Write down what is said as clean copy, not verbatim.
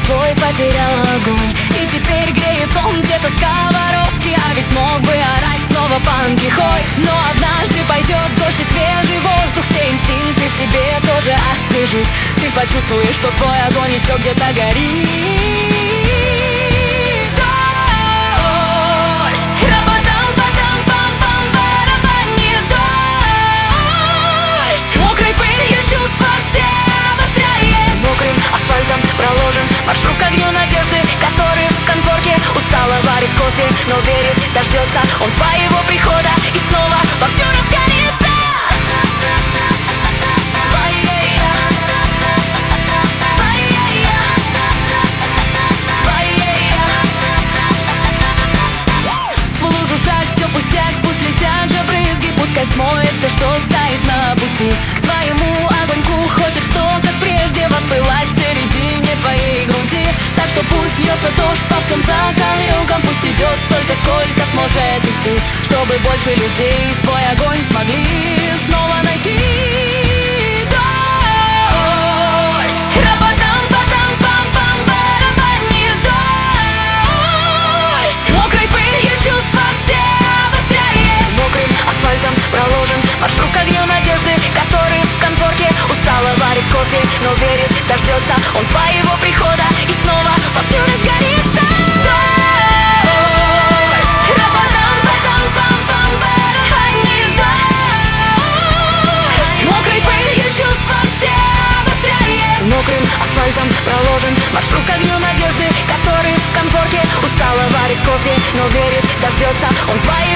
свой потерял огонь, и теперь греет он где-то сковородки. А ведь мог бы орать снова панки хой. Но однажды пойдет дождь и свежий воздух, все инстинкты в тебе тоже освежит. Ты почувствуешь, что твой огонь еще где-то горит. Маршрут к огню надежды, который в конфорке устало варит кофе, но верит, дождется он твоего прихода, и снова вовсю разгорится. В лужу шаг, все пустяк, пусть летят же брызги, пускай смоет все, что стоит на пути. К твоему огоньку хочет, что как прежде воспылать в середине твоей груди. Так что пусть льется дождь по всем закоулкам, пусть идет столько, сколько сможет идти, чтобы больше людей свой огонь смогли снова найти. Дождь, рапа-там-па-там-пам-пам, барабанит дождь. Мокрой пылью чувства все обостряет. Мокрым асфальтом проложен маршрут к огню надежды, который в конфорке устало варит кофе, но верит, дождется он твоего прихода, и снова вовсю разгорится. Дождь, рапа-там-па-там-пам-пам, барабанит дождь. Мокрой пылью чувства все обостряет. Мокрым асфальтом проложен маршрут к огню надежды, который в конфорке устало варит кофе, но верит, дождется он твоего